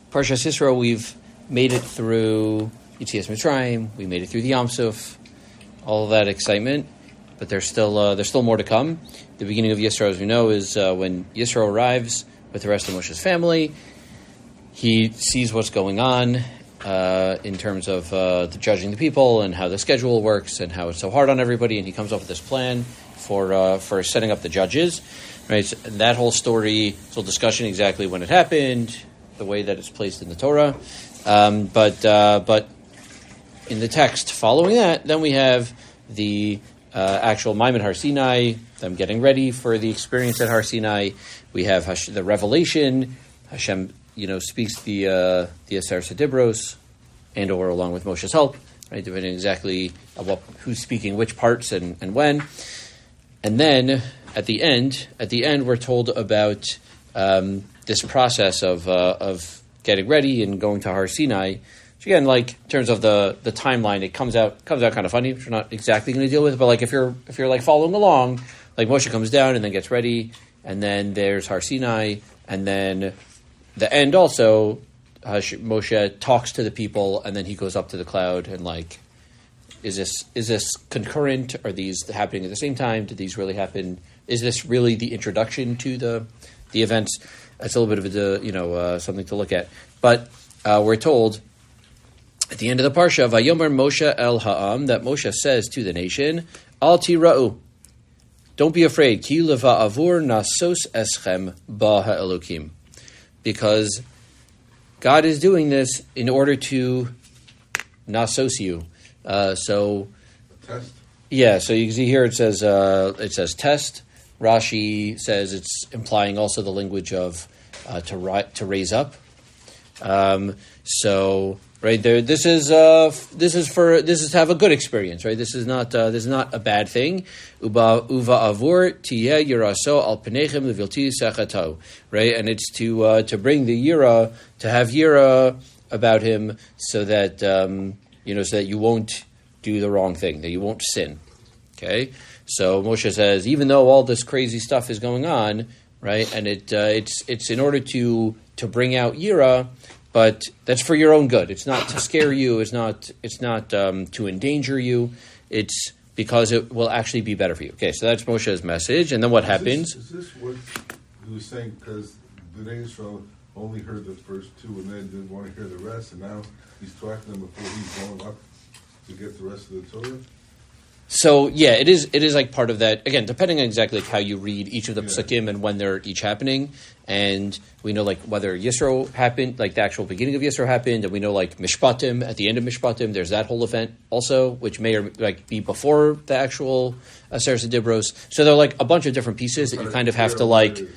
Parshas Yisro, we've made it through Yetzias Mitzrayim, we made it through the Yam Suf, all of that excitement, but there's still more to come. The beginning of Yisro, as we know, is when Yisro arrives with the rest of Moshe's family. He sees what's going on in terms of the judging the people and how the schedule works and how it's so hard on everybody, and he comes up with this plan for setting up the judges. Right, so that whole story, whole discussion exactly when it happened, the way that it's placed in the Torah, but in the text following that, then we have the actual Maimon Har Sinai, them getting ready for the experience at Har Sinai. We have the revelation. Hashem, speaks the Aseret Dibros, and or along with Moshe's help, right, depending exactly who's speaking which parts and when. And then at the end, we're told about this process of getting ready and going to Har Sinai. Which again, like in terms of the timeline, it comes out kind of funny, which we're not exactly going to deal with. But like if you're like following along, like Moshe comes down and then gets ready, and then there's Har Sinai, and then the end also, Moshe talks to the people, and then he goes up to the cloud and like, is this concurrent? Are these happening at the same time? Did these really happen? Is this really the introduction to the events? That's a little bit of something to look at. But we're told at the end of the parsha, Vayomer Moshe el Ha'am, that Moshe says to the nation, Al tira'u, don't be afraid, ki leva'avur nasos eschem ba ha'elokim, because God is doing this in order to nasos you. So test. Yeah, so you can see here it says test. Rashi says it's implying also the language of to raise up. So right there, this is to have a good experience, right? This is not a bad thing. Uva avur tiyeh yiraso al penechem levilti sechato, right? And it's to bring the yira, to have yira about him, so that so that you won't do the wrong thing, that you won't sin. Okay, so Moshe says, even though all this crazy stuff is going on, right, and it's in order to bring out yira, but that's for your own good. It's not to scare you. It's not to endanger you. It's because it will actually be better for you. Okay, so that's Moshe's message. And then what happens? Is this what he was saying? Because the Israel only heard the first two and then didn't want to hear the rest, and now he's talking to them before he's going up to get the rest of the Torah? So yeah, it is like part of that. Again, depending on exactly how you read each of the psukim and when they're each happening, and we know like whether Yisro happened, like the actual beginning of Yisro happened, and we know like Mishpatim at the end of Mishpatim, there's that whole event also, which may or like be before the actual Aseret Dibros. So there are like a bunch of different pieces that you kind of have to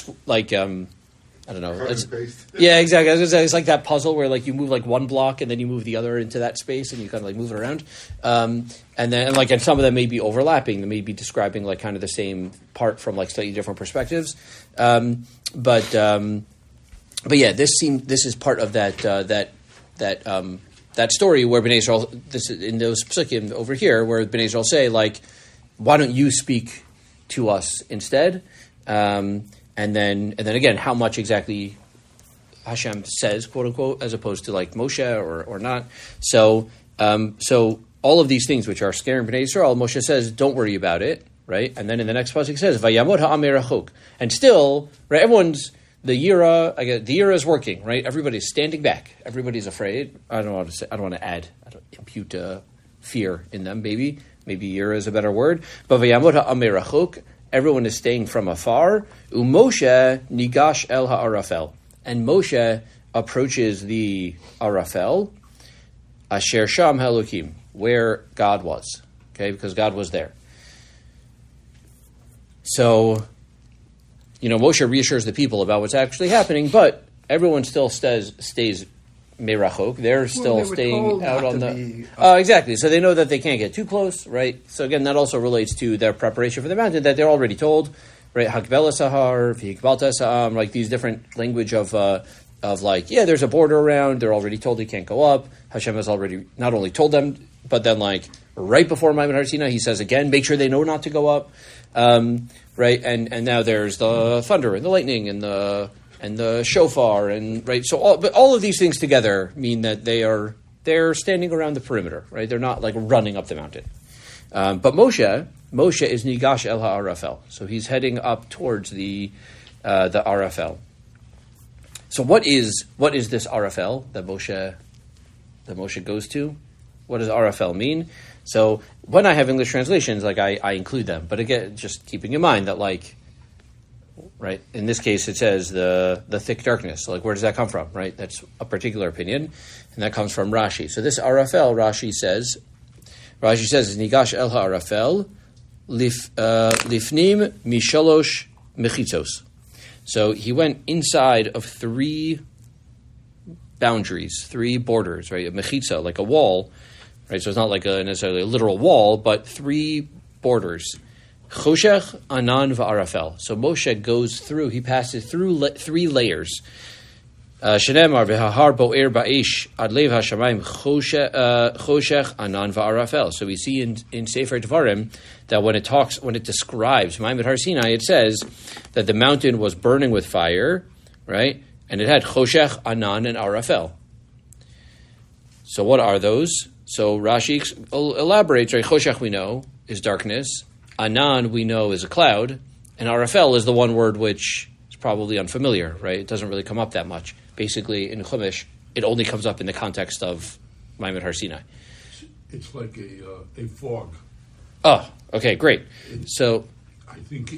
I don't know. Yeah, exactly. I was gonna say, it's like that puzzle where like you move like one block and then you move the other into that space and you kind of like move it around. And some of them may be overlapping. They may be describing like kind of the same part from like slightly different perspectives. But yeah, this is part of that story where Bnei Israel, this in those psukim over here, where Bnei Israel say like, why don't you speak to us instead? And then again, how much exactly Hashem says, quote unquote, as opposed to like Moshe or not. So all of these things which are scaring Bnei Yisrael, Moshe says, don't worry about it, right? And then in the next pasuk it says, Vayamod ha'amei rachok. And still, right, the yira is working, right? Everybody's standing back. Everybody's afraid. I don't want to impute fear in them, maybe yira is a better word. But Vayamod ha'amei rachok, everyone is staying from afar. Umoshe nigash el ha'arafel. And Moshe approaches the Arafel, asher sham ha'elokim, where God was. Okay, because God was there. So, Moshe reassures the people about what's actually happening, but everyone still stays merachok. They're still staying out on the... exactly. So they know that they can't get too close, right? So again, that also relates to their preparation for the mountain, that they're already told, right? Hakbel sahar, v'hikbalta sa'am, like these different language of like, yeah, there's a border around. They're already told they can't go up. Hashem has already not only told them, but then like right before Maimon Har Sinai, he says again, make sure they know not to go up, right? And now there's the thunder and the lightning and and the shofar, and right. So all of these things together mean that they're standing around the perimeter, right? They're not like running up the mountain. But Moshe is nigash el ha'arafel, so he's heading up towards the arafel. So what is this arafel that Moshe goes to? What does arafel mean? So when I have English translations, like I include them, but again, just keeping in mind that like, right, in this case it says the thick darkness. So like, where does that come from? Right, that's a particular opinion, and that comes from Rashi. So this arafel, Rashi says, nigash el ha'arafel lifnim mishalosh mechitzos. So he went inside of 3 boundaries, 3 borders, right? A mechitza, like a wall, right? So it's not like necessarily a literal wall, but 3 borders. Choshech, Anan, va'arafel. So Moshe goes through, he passes through 3 layers. Shenemar v'hahar bo'er ba'ish ad lev hashamayim choshech, Anan, va'arafel. So we see in Sefer Devarim that when it describes Ma'amad Har Sinai, it says that the mountain was burning with fire, right? And it had choshech, Anan, and arafel. So what are those? So Rashi elaborates, right? Choshech we know is darkness. Anan we know is a cloud. And arafel is the one word which is probably unfamiliar, right? It doesn't really come up that much. Basically, in Chumash, it only comes up in the context of Ma'amad Har Sinai. It's like a fog. Oh, okay, great. So I think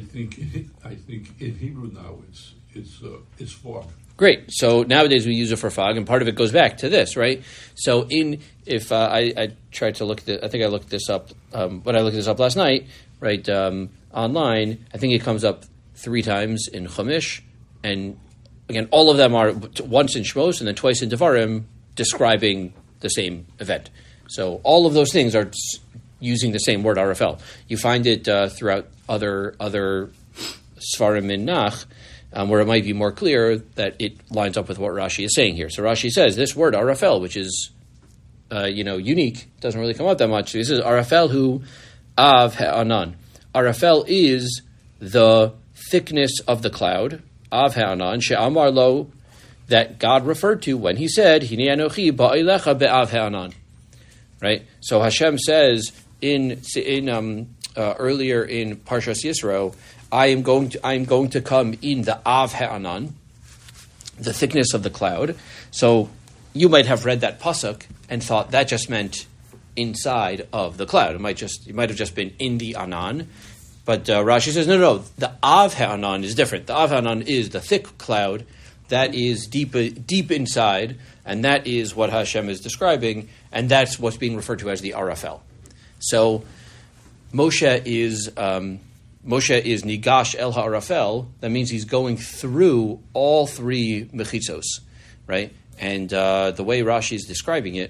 in Hebrew now it's fog. Great. So nowadays we use it for fog, and part of it goes back to this, right? So I tried to look at I think I looked this up when I looked this up last night, right? Online, I think it comes up 3 times in Chumash, and again, all of them are once in Shmos and then twice in Devarim, describing the same event. So all of those things are using the same word arafel. You find it throughout other Sfarim in Nach, where it might be more clear that it lines up with what Rashi is saying here. So Rashi says this word arafel, which is unique, doesn't really come up that much. This is arafel hu av ha'anan. Arafel is the thickness of the cloud, av ha'anan, she'amar lo, that God referred to when he said, Hinei anochi ba'ilecha be'av ha'anan. Right? So Hashem says in earlier in Parshas Yisro, I am going to come in the Av Ha'anan, the thickness of the cloud. So you might have read that pasuk and thought that just meant inside of the cloud. It might have just been in the Anan. But Rashi says, no, the Av Ha'anan is different. The Av Ha'anan is the thick cloud that is deep inside, and that is what Hashem is describing, and that's what's being referred to as the Arafel. So Moshe is nigash el ha'arafel. That means he's going through all 3 mechitzos, right? And the way Rashi is describing it,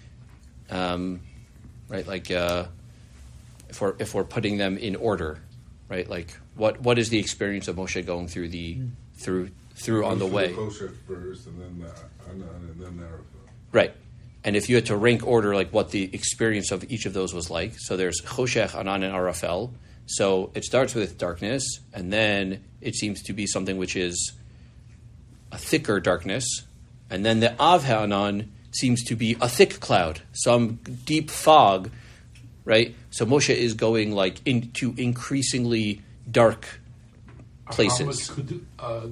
right? Like if we're putting them in order, right? Like what is the experience of Moshe going through on the way? Choshech first, and then Anan, and then arafel. Right. And if you had to rank order, like what the experience of each of those was like, so there's Choshech, Anan, and Arafel. So it starts with darkness, and then it seems to be something which is a thicker darkness, and then the Av Ha'anan seems to be a thick cloud, some deep fog, right? So Moshe is going like into increasingly dark places. How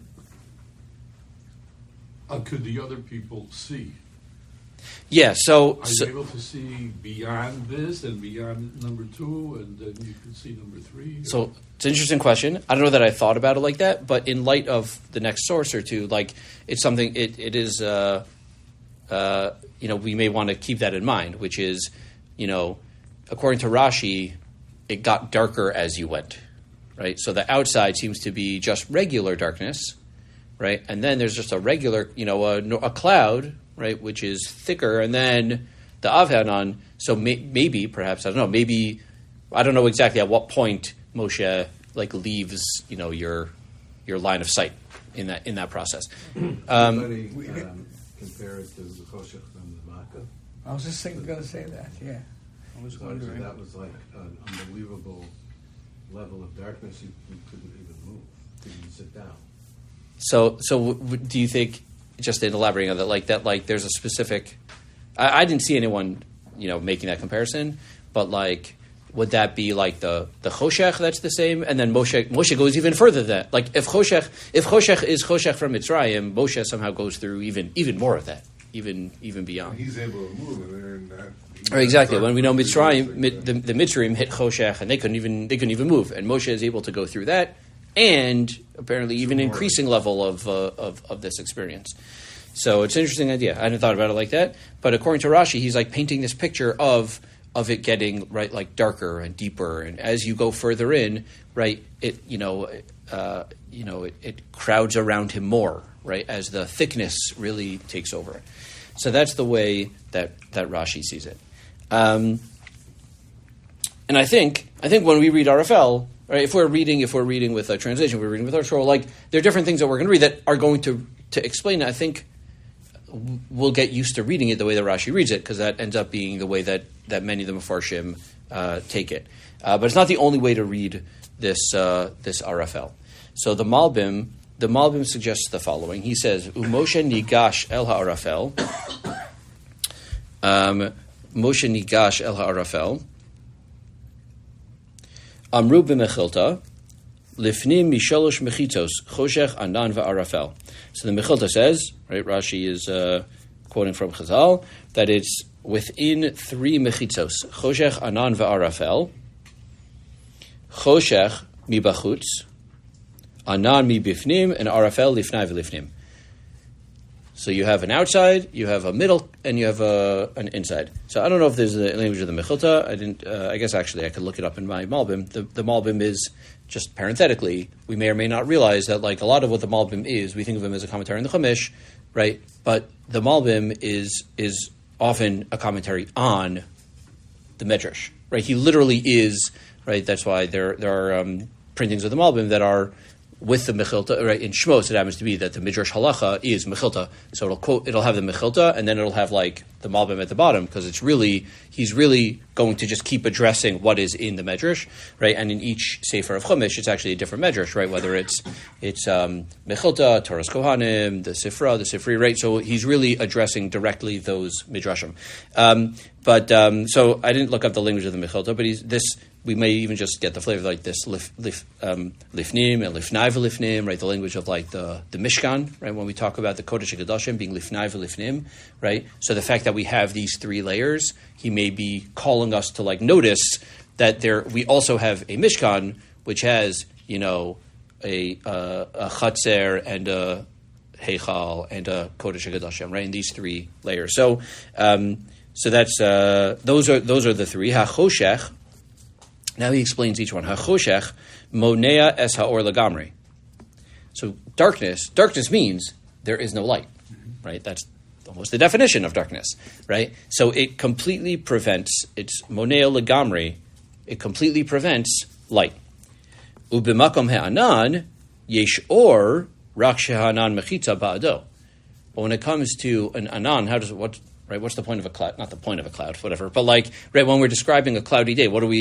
much could the other people see? Yeah, so are you able to see beyond this and beyond number 2, and then you can see number 3? So it's an interesting question. I don't know that I thought about it like that, but in light of the next source or two, like it's something. It is. We may want to keep that in mind, which is, according to Rashi, it got darker as you went, right? So the outside seems to be just regular darkness, right? And then there's just a regular, a cloud, right, which is thicker, and then the Av Ha'anan. So maybe, perhaps, I don't know. Maybe I don't know exactly at what point Moshe leaves, your line of sight in that process. Anybody compare it to the Choshech and the Makkah? I was just going to say that. Yeah, I was wondering. That was like an unbelievable level of darkness. You couldn't even move. Couldn't even sit down. So do you think, just in elaborating on that, like there's a specific? I didn't see anyone, making that comparison, but like, would that be like the Choshech that's the same? And then Moshe goes even further than that. Like if Choshech is Choshech from Mitzrayim, Moshe somehow goes through even more of that, even beyond. He's able to move in there and that. Or exactly. When we know Mitzrayim, the Mitzrayim hit Choshech and they couldn't even move, and Moshe is able to go through that, and apparently even increasing level of this experience. So it's an interesting idea. I hadn't thought about it like that, but according to Rashi, he's like painting this picture of it getting like darker and deeper, and as you go further in, right, it crowds around him more, right, as the thickness really takes over. So that's the way that Rashi sees it. And I think when we read RFL, right, if we're reading with a translation, we're reading with our Torah, like there are different things that we're going to read that are going to explain it. I think we'll get used to reading it the way that Rashi reads it, because that ends up being the way that many of the Mefarshim take it. But it's not the only way to read this RFL. So the Malbim suggests the following. He says, "Moshe nigash el ha'arafel." Moshe nigash el ha'arafel. Amru b'mechilta lifnim mishalosh mechitos choshech anan va'arafel. So the Mechilta says, right, Rashi is quoting from Chazal, that it's within 3 mechitzos, choshech, anan, va'arafel, choshech mibachutz, anan mibifnim, and arafel lifnai v'lifnim. So you have an outside, you have a middle, and you have an inside. So I don't know if there's the language of the Mechilta. I didn't. I guess actually I could look it up in my Malbim. The Malbim is, just parenthetically, we may or may not realize that like a lot of what the Malbim is, we think of him as a commentary on the Chumash, right? But the Malbim is often a commentary on the Medrash, right? He literally is, right? That's why there are printings of the Malbim that are with the Mechilta, right? In Shmos, it happens to be that the Midrash Halacha is Mechilta, so it'll have the Mechilta, and then it'll have like the Malbim at the bottom, because he's really going to just keep addressing what is in the Medrash, right? And in each Sefer of Chumash, it's actually a different Medrash, right? Whether it's Mechilta, Torah's Kohanim, the Sifri, right? So he's really addressing directly those Midrashim. So I didn't look up the language of the Mechilta, but we may even just get the flavor like this lifnim and lifnai v'lifnim, right? The language of like the Mishkan, right? When we talk about the Kodesh HaKadoshim being lifnai v'lifnim, right? So the fact that we have these 3 layers, he may be calling us to like notice that we also have a Mishkan which has a Chatzer and a Heichal and a Kodesh HaKadoshim, right? In these 3 layers. So that's those are the 3. HaChoshech. Now he explains each one. HaChoshech monea es ha'or lagamri. So darkness means there is no light, right? That's almost the definition of darkness, right? So it completely prevents, it's monea lagamri, it completely prevents light. Ubimakom ha'anan yesh or rak shehanan mechitza ba'ado. But when it comes to an anan, right, what's the point of a cloud? Not the point of a cloud, whatever. But like, right, when we're describing a cloudy day, what are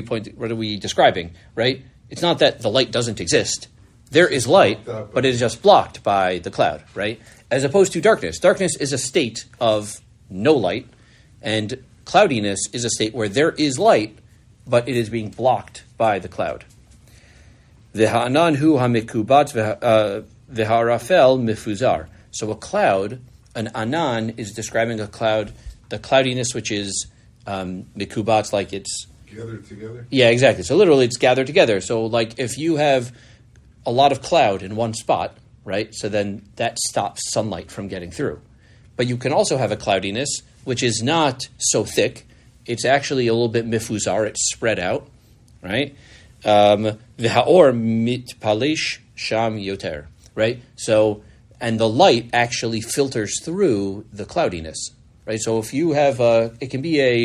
we describing? Right? It's not that the light doesn't exist. There is light, but it is just blocked by the cloud, right? As opposed to darkness. Darkness is a state of no light, and cloudiness is a state where there is light, but it is being blocked by the cloud. V'ha'anan hu ha'mikubat v'ha'arafel mifuzar. So a cloud, an anan, is describing a cloud, the cloudiness which is mikubat, like it's gathered together? Yeah, exactly. So literally it's gathered together. So like if you have a lot of cloud in one spot, right, so then that stops sunlight from getting through. But you can also have a cloudiness which is not so thick. It's actually a little bit mifuzar, it's spread out, right? V'ha'or mitpalish sham yoter, right? So, and the light actually filters through the cloudiness, right? So if you have there can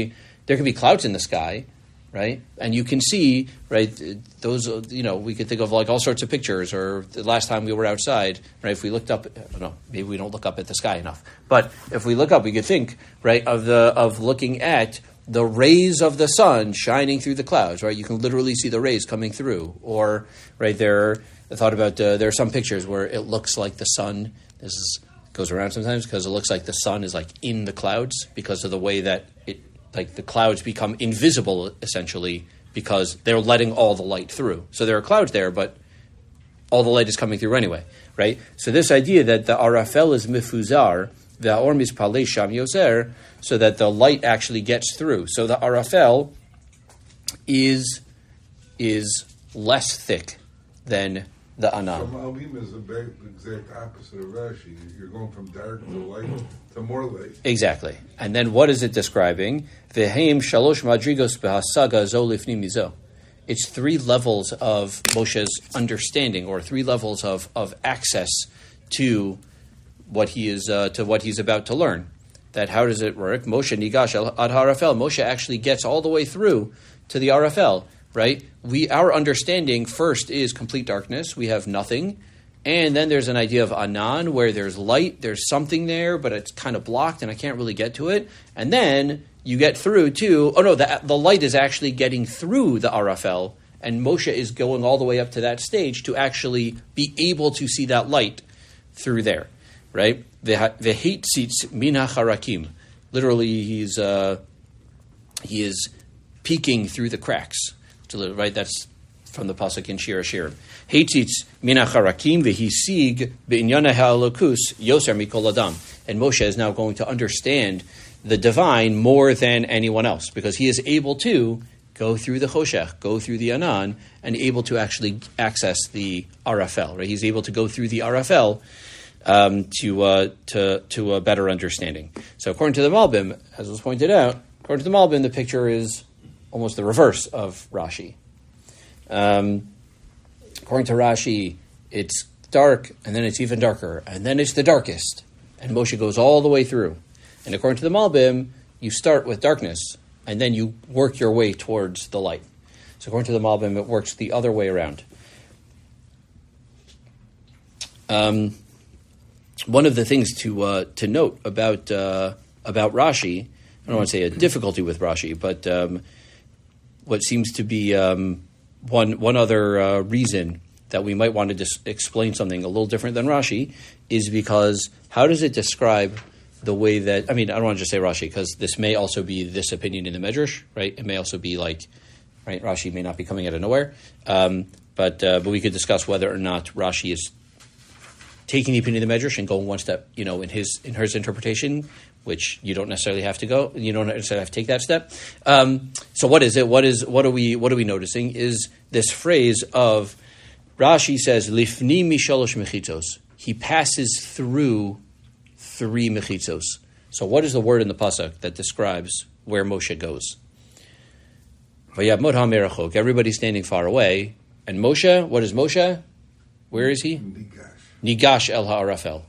be clouds in the sky, right? And you can see, right, those, we could think of like all sorts of pictures, or the last time we were outside, right, if we looked up, I don't know, maybe we don't look up at the sky enough, but if we look up, we could think, right, of looking at the rays of the sun shining through the clouds, right? You can literally see the rays coming through, or, right, there I thought about there are some pictures where it looks like the sun. Goes around sometimes because it looks like the sun is like in the clouds because of the way that the clouds become invisible essentially because they're letting all the light through. So there are clouds there, but all the light is coming through anyway, right? So this idea that the arafel is mifuzar, the or mispalei sham yoser, so that the light actually gets through. So the arafel is less thick than the anan. So Malbim is the exact opposite of Rashi. You're going from dark to light to more light. Exactly. And then what is it describing? V'heim shalosh madrigos behasaga zo lifnim mizo. It's 3 levels of Moshe's understanding, or 3 levels of access to what he's about to learn. That how does it work? Moshe nigash ad harafel. Moshe actually gets all the way through to the arafel. Right? Our understanding first is complete darkness. We have nothing. And then there's an idea of anan, where there's light, there's something there, but it's kind of blocked and I can't really get to it. And then you get through to, the light is actually getting through the arafel, and Moshe is going all the way up to that stage to actually be able to see that light through there. Right? Vehitzitz min hacharakim. Literally, he is peeking through the cracks. Right, that's from the pasuk in Shir Hashirim. Heitzitz min hacharakim v'hisig b'inyana ha'alokus yoser mikol adam. And Moshe is now going to understand the divine more than anyone else because he is able to go through the choshech, go through the anan, and able to actually access the arafel. Right, he's able to go through the arafel to a better understanding. So according to the Malbim, as was pointed out, according to the Malbim, the picture is almost the reverse of Rashi. According to Rashi, it's dark, and then it's even darker, and then it's the darkest. And Moshe goes all the way through. And according to the Malbim, you start with darkness, and then you work your way towards the light. So according to the Malbim, it works the other way around. One of the things to note about Rashi, I don't want to say a difficulty with Rashi, but what seems to be one other reason that we might want to explain something a little different than Rashi is because how does it describe the way that, I don't want to just say Rashi because this may also be this opinion in the Medrash, right? It may also be right, Rashi may not be coming out of nowhere, but we could discuss whether or not Rashi is taking the opinion of the Medrash and going one step, in his interpretation, which you don't necessarily have to go. You don't necessarily have to take that step. So what is it? What are we noticing? Is this phrase of Rashi says lifni mishalosh mechitzos. He passes through 3 mechitzos. So what is the word in the pasuk that describes where Moshe goes? Vayavmod ha'merachok. Everybody's standing far away, and Moshe. What is Moshe? Where is he? Nigash el ha'arafel.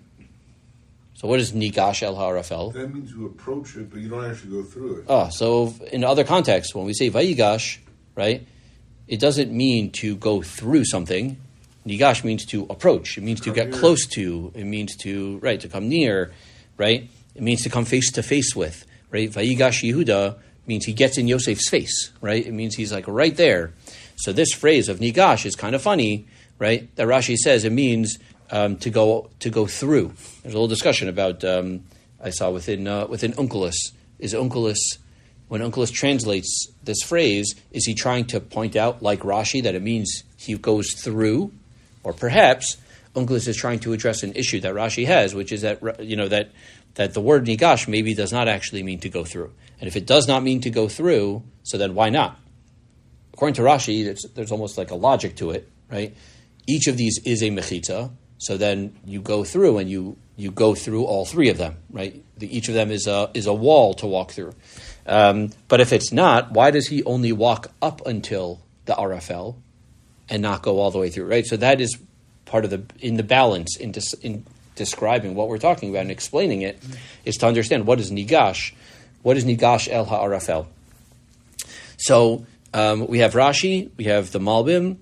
So what is Nigash el ha'arafel? That means you approach it, but you don't actually go through it. So in other contexts, when we say Vayigash, right, it doesn't mean to go through something. Nigash means to approach. It means to get close to. It means to come near, right? It means to come face to face with, right? Vayigash Yehuda means he gets in Yosef's face, right? It means he's like right there. So this phrase of Nigash is kind of funny, right? That Rashi says it means to go through. There's a little discussion about I saw within Onkelos. Is Onkelos, when Onkelos translates this phrase, is he trying to point out like Rashi that it means he goes through, or perhaps Onkelos is trying to address an issue that Rashi has, which is that that the word Nigash maybe does not actually mean to go through, and if it does not mean to go through, so then why not? According to Rashi, there's almost like a logic to it, right? Each of these is a mechitza. So then you go through and you go through all 3 of them, right? Each of them is a wall to walk through. But if it's not, why does he only walk up until the arafel and not go all the way through, right? So that is part of the balance in describing what we're talking about and explaining it is to understand what is Nigash el ha'arafel. So we have Rashi, we have the Malbim,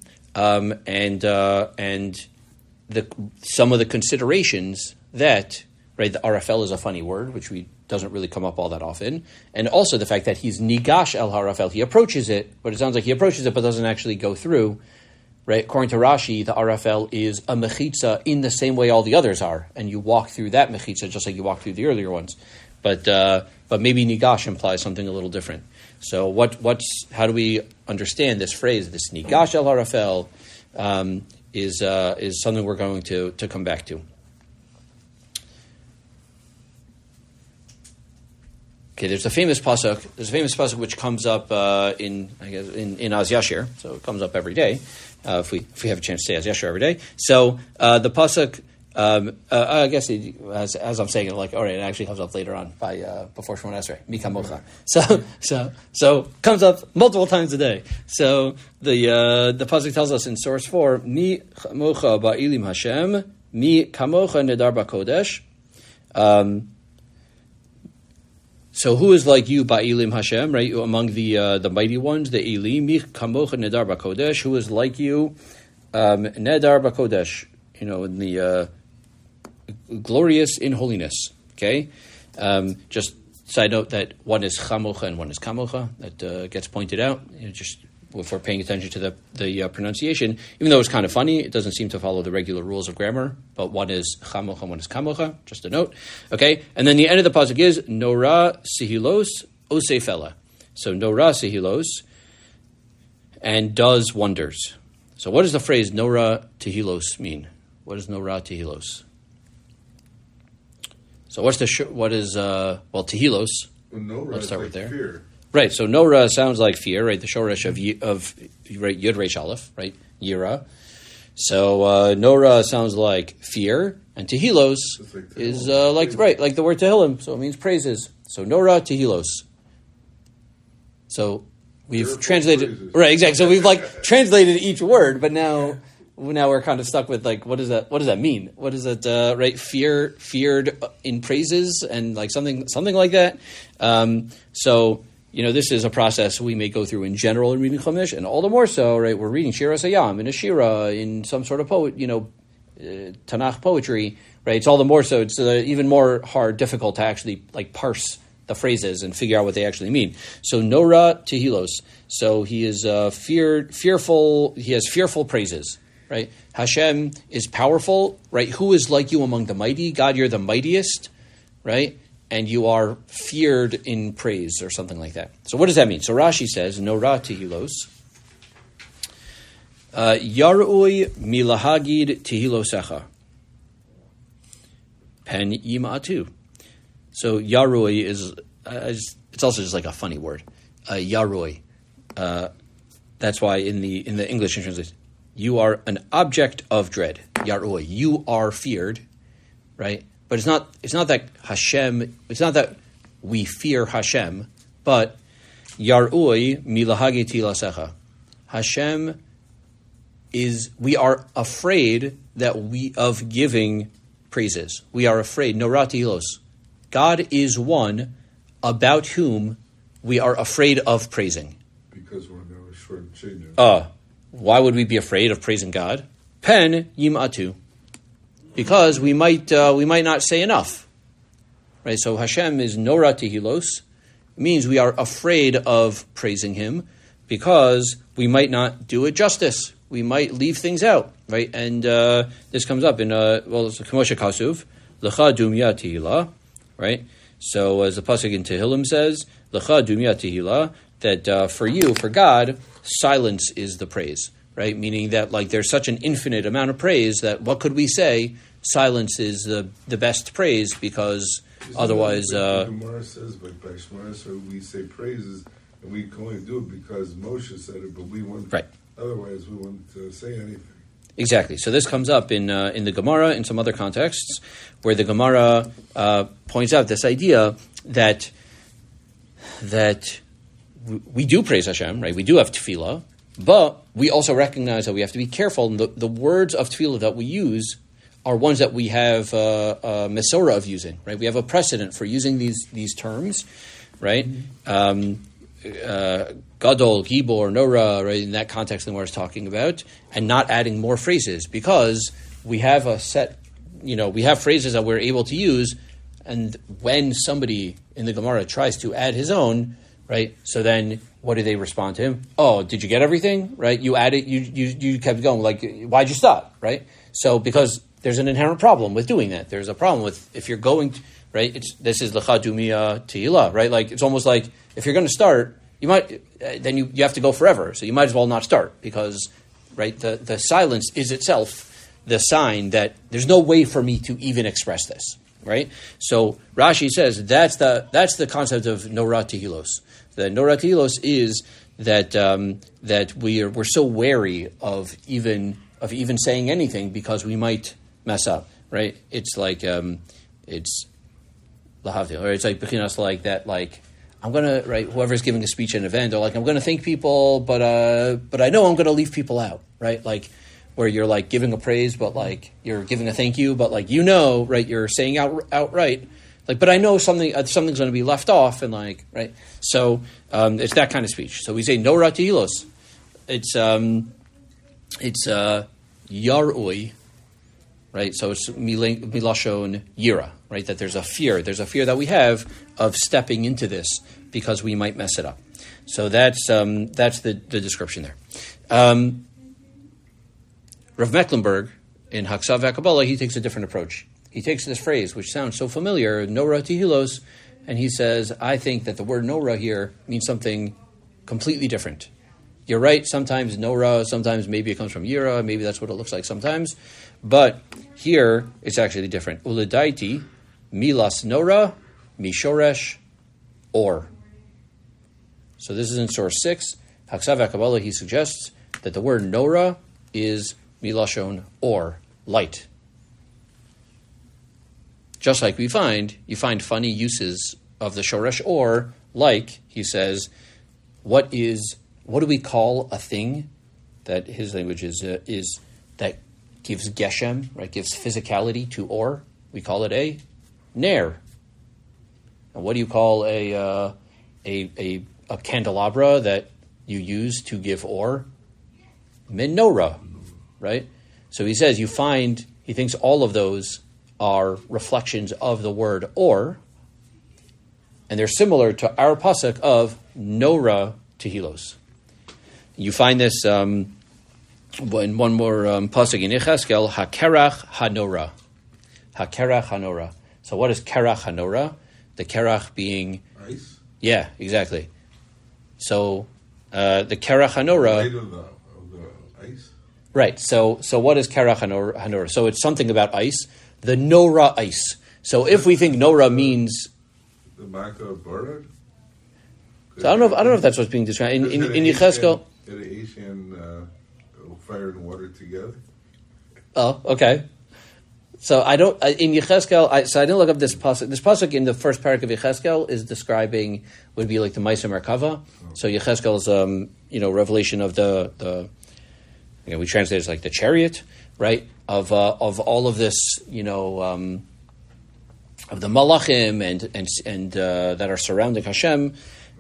and some of the considerations that, right, the arafel is a funny word, which doesn't really come up all that often, and also the fact that he's nigash el harafel, he approaches it, but it sounds like he approaches it but doesn't actually go through. right? According to Rashi, the RFL is a mechitza in the same way all the others are, and you walk through that mechitza just like you walk through the earlier ones. But maybe nigash implies something a little different. So how do we understand this phrase? This nigash el RFL is something we're going to come back to. Okay, there's a famous pasuk. There's a famous pasuk which comes up in Az Yashir. So it comes up every day if we have a chance to say Az Yashir every day. So the pasuk, I guess as I'm saying it, like, all right, it actually comes up later on before Shemona Esrei. Mi kamocha. So comes up multiple times a day. So the pasuk tells us in source 4, Mi kamocha ba'ilim Hashem, Mi kamocha nedar b'kodesh. So who is like you, Ba'ilim Hashem, right? Among the mighty ones, the Elim, Mi kamocha nedar b'kodesh. Who is like you, nedar b'kodesh? In the glorious in holiness. Okay, just side note that one is chamocha and one is kamocha. That gets pointed out. Just if we're paying attention to the pronunciation, even though it's kind of funny, it doesn't seem to follow the regular rules of grammar. But one is chamocha, one is kamocha. Just a note. Okay, and then the end of the pasuk is Nora sihilos osefela. So Nora sihilos and does wonders. So what does the phrase Nora Tehilos mean? What is Nora Tehilos? So what is Tehilos? Well, Nora, let's start with there. Fear. Right. So Nora sounds like fear, right? The shoresh of right, Yud Reish Aleph, right? Yira. So Nora sounds like fear, and Tehilos is like the word Tehillim. So it means praises. So Nora Tehilos. So we've translated praises. Right, exactly. So we've translated each word, but now we're kind of stuck with what does that mean? What is it? Right, feared in praises and something like that. So this is a process we may go through in general in reading Chumash, and all the more so, right? We're reading Shira Sayam in a Shira in some sort of Tanakh poetry, right? It's all the more so. It's even more difficult to actually parse the phrases and figure out what they actually mean. So Nora Tehilos. So he is fearful. He has fearful praises. Right, Hashem is powerful. Right, who is like you among the mighty? God, you're the mightiest. Right, and you are feared in praise, or something like that. So, what does that mean? So Rashi says, "Nora tehilos, yarui milahagid tehilosecha, pen yimatu." So yarui is it's also just like a funny word. Yarui. That's why in the English translation, you are an object of dread. Yarui, you are feared, right? But it's not that Hashem. It's not that we fear Hashem, but Yarui milahagi tilasecha. Hashem is. We are afraid of giving praises. We are afraid. Noratilos. God is one about whom we are afraid of praising. Because we're never short-changing. Why would we be afraid of praising God? Pen yimatu, because we might not say enough, right? So Hashem is Nora Tehilos, means we are afraid of praising Him because we might not do it justice. We might leave things out, right? And this comes up in it's K'moshe Kasuv Lecha Dumya Tehila, right? So as the pasuk in Tehillim says, Lecha Dumya Tehila, that for you, for God, silence is the praise, right? Meaning that there's such an infinite amount of praise that what could we say? Silence is the best praise, because otherwise... The Gemara says, by Shemona, so we say praises, and we can only do it because Moshe said it, but we wouldn't. Right. Otherwise, we wouldn't say anything. Exactly. So this comes up in the Gemara, in some other contexts, where the Gemara points out this idea that we do praise Hashem, right? We do have tefillah, but we also recognize that we have to be careful. And the words of tefillah that we use are ones that we have a mesorah of using, right? We have a precedent for using these terms, right? Gadol, Gibor, Nora, right? In that context, than what I was talking about, and not adding more phrases, because we have a set, we have phrases that we're able to use, and when somebody in the Gemara tries to add his own, right? So then what do they respond to him? Oh, did you get everything? Right? You added, you kept going. Like, why'd you stop? Right? So because there's an inherent problem with doing that. There's a problem with if you're going to, right? This is Lecha Dumia Tehillah, right? Like it's almost like if you're going to start, you might then you have to go forever. So you might as well not start because, right? The silence is itself the sign that there's no way for me to even express this, right? So Rashi says that's the concept of Nora Tehillos. The Nora Tehillos is that that we're so wary of even saying anything because we might mess up, right? It's like it's lahavdil, or it's like bechinas like that, like I'm gonna, right? Whoever's giving a speech at an event, or like I'm gonna thank people, but I know I'm gonna leave people out, right? Like where you're like giving a praise, but like you're giving a thank you, but like right? You're saying outright, like, but I know something's going to be left off, and like, right? So it's that kind of speech. So we say Nora Tehillos. It's yarui, right? So it's milashon yira, right? That there's a fear that we have of stepping into this because we might mess it up. So that's the description there. Rav Mecklenburg in Haksav HaKabbalah, he takes a different approach. He takes this phrase, which sounds so familiar, Nora Tehillos, and he says, I think that the word Nora here means something completely different. You're right, sometimes Nora, sometimes maybe it comes from Yira, maybe that's what it looks like sometimes, but here it's actually different. Uledaiti, milas Nora, mishoresh, or. So this is in source 6. Haksav HaKabbalah, he suggests that the word Nora is milashon, or, light. Just like you find funny uses of the shoresh or, like he says, what do we call a thing that his language is that gives geshem, right? Gives physicality to or? We call it a ner. And what do you call a candelabra that you use to give or? Menorah, right? So he says he thinks all of those are reflections of the word or, and they're similar to our pasuk of Nora Tehillos. You find this in one more pasuk in Yecheskel, Hakerach Hanora. Hakerach Hanora. So what is Kerach Hanora? The Kerach being... Ice? Yeah, exactly. So the Kerach Hanora... Made of the ice? Right, so what is Kerach Hanora? So it's something about ice. The Nora ice. So if we think Nora means the Makkah Barad? So I don't know if that's what's being described in Yecheskel. In the Asian fire and water together. Oh, okay. So I don't in Yecheskel. I didn't look up this pasuk. This pasuk in the first parak of Yecheskel is describing would be like the Maisa Merkava. So Yecheskel's revelation of the we translate it as like the chariot, right? Of all of this, of the malachim and that are surrounding Hashem.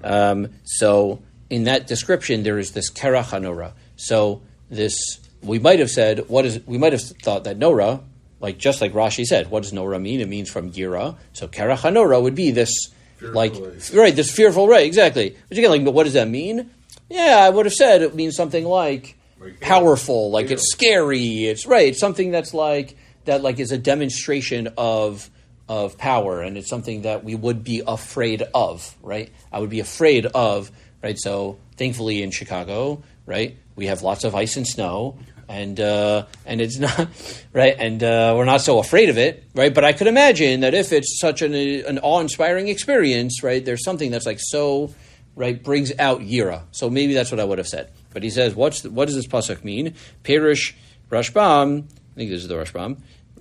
So in that description, there is this kerach hanora. So this we might have thought that Nora, just like Rashi said, what does Nora mean? It means from Gira. So kerach hanora would be this this fearful, right? Exactly. But again, what does that mean? Yeah, I would have said it means something like powerful, like it's scary. It's right. It's something that's like is a demonstration of power, and it's something that we would be afraid of, right? I would be afraid of, right? So thankfully in Chicago, right, we have lots of ice and snow, and it's not right, and we're not so afraid of it, right? But I could imagine that if it's such an awe-inspiring experience, right, there's something that's like so, right, brings out yira. So maybe that's what I would have said. But he says, what does this pasuk mean? Perish Rashbam. I think this is the Rashbam.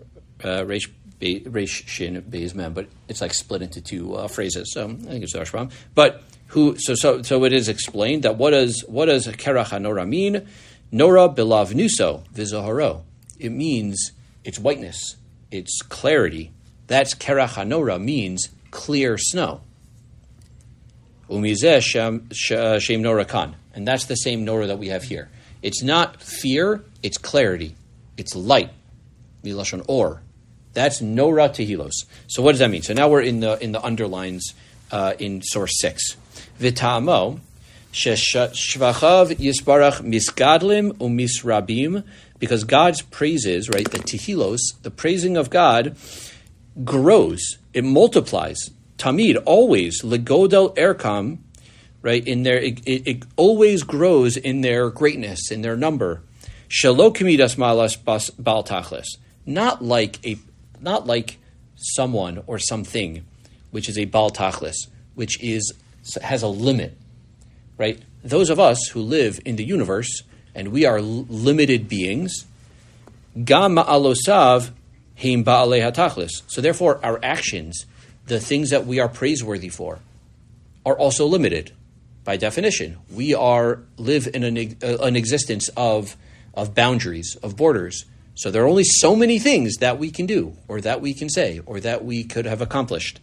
Reish Shin Beis Mem, but it's like split into two phrases. So I think it's the Rashbam. But so it is explained that what does Kerach HaNora mean? Nora bilavnuso v'zoharo. It means its whiteness, its clarity. That's Kerach HaNora means clear snow. Umizeh Shem Nora Kan. And that's the same Nora that we have here. It's not fear, it's clarity. It's light. Milashon or. That's Nora Tehillos. So what does that mean? So now we're in the underlines in source 6. V'ta'amo, Shvachav Yisbarach Misgadlim Umisrabim, because God's praises, right, the Tehillos, the praising of God, grows, it multiplies. Tamid, always, Legodel Erkam, right, in their, it always grows in their greatness, in their number. Shelo Kamidas Malas Bal Tachlis, not like someone or something, which is a Bal Tachlis, which has a limit, right? Those of us who live in the universe, and we are limited beings, Gam Ma'alosav Heim Ba'alei HaTachlis. So therefore, our actions, the things that we are praiseworthy for, are also limited. By definition, we live in an existence of boundaries, of borders. So there are only so many things that we can do, or that we can say, or that we could have accomplished.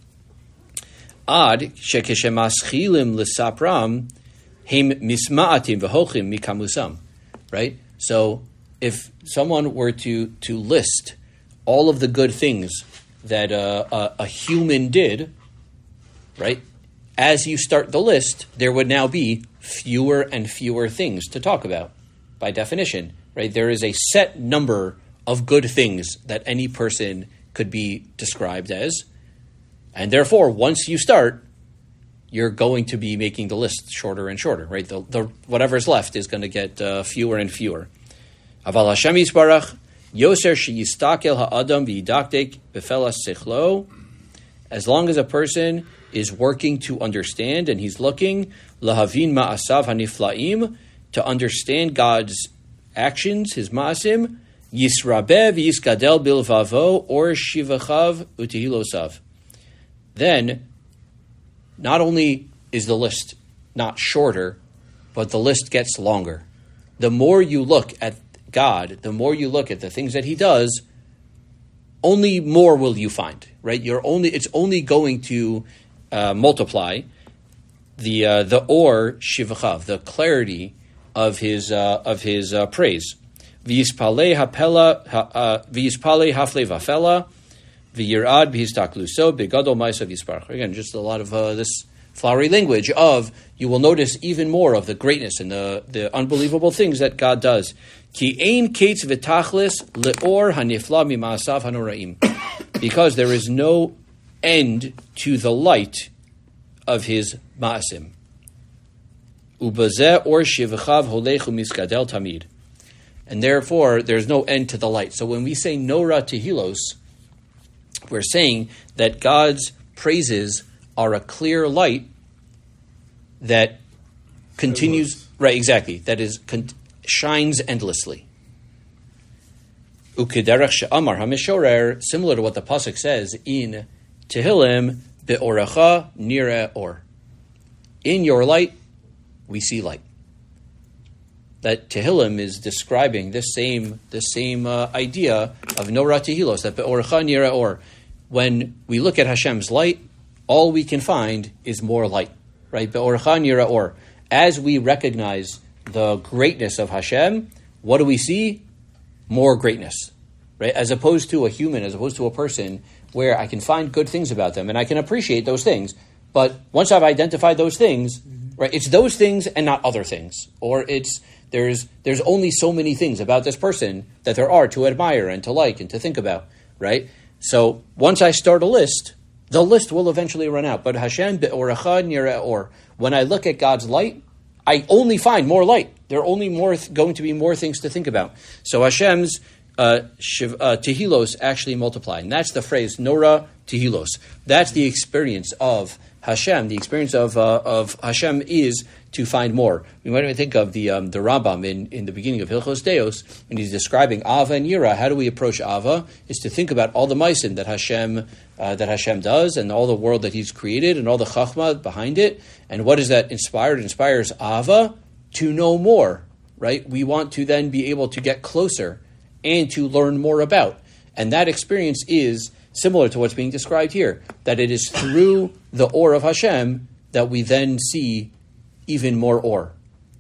Ad shekeshemaschilim l'sapram heim misma'atim v'hochim mikamusam. Right? So if someone were to list all of the good things that a human did, right? As you start the list, there would now be fewer and fewer things to talk about. By definition, right? There is a set number of good things that any person could be described as, and therefore, once you start, you're going to be making the list shorter and shorter, right? The whatever's left is going to get fewer and fewer. Aval Hashem Yisbarach Yoser sheyistakel ha'adam v'yidaktek befelas sechlo. As long as a person is working to understand and he's looking lahavin ma'asav haniflaim, to understand God's actions, his ma'asim, yisrabeh v'yiskadel bilvavo or shivachav utihilosav. Then, not only is the list not shorter, but the list gets longer. The more you look at God, the more you look at the things that he does, only more will you find, right? It's only going to multiply the or shivachav, the clarity of his praise. V'yispalei hafle vafela v'yirad b'histakluso b'gadol ma'asav yisparach. Again, just a lot of this flowery language of, you will notice even more of the greatness and the unbelievable things that God does. Ki ein kates v'tachlis leor hanifla mima'asav hanoraim. Because there is no end to the light of his ma'asim. Ubazeh or shivachav holechu miskadel tamid. And therefore, there's no end to the light. So when we say Nora Tehillos, we're saying that God's praises are a clear light that continues, right, exactly, that shines endlessly. Ukederach she'amar hamishorer, similar to what the pasuk says in Tehillim, be'oracha nireh or. In your light, we see light. That Tehillim is describing the same idea of Nora Tehillos, that be'oracha nireh or. When we look at Hashem's light, all we can find is more light, right? Be'oracha nireh or. As we recognize the greatness of Hashem, what do we see? More greatness, right? As opposed to a human, as opposed to a person, where I can find good things about them and I can appreciate those things. But once I've identified those things, right, it's those things and not other things. Or there's only so many things about this person that there are to admire and to like and to think about, right? So once I start a list, the list will eventually run out. But Hashem be'oracha nireh or. When I look at God's light, I only find more light. There are only going to be more things to think about. So Hashem's Tehillos actually multiply. And that's the phrase, Nora Tehillos. That's the experience of Hashem. The experience of Hashem is to find more. We might even think of the Rambam in the beginning of Hilchos Deos, when he's describing Ava and Yira. How do we approach Ava? Is to think about all the maisim that Hashem does, and all the world that he's created, and all the chachma behind it. And what is that inspired? It inspires Ava to know more, right? We want to then be able to get closer and to learn more about. And that experience is similar to what's being described here, that it is through the or of Hashem that we then see even more or.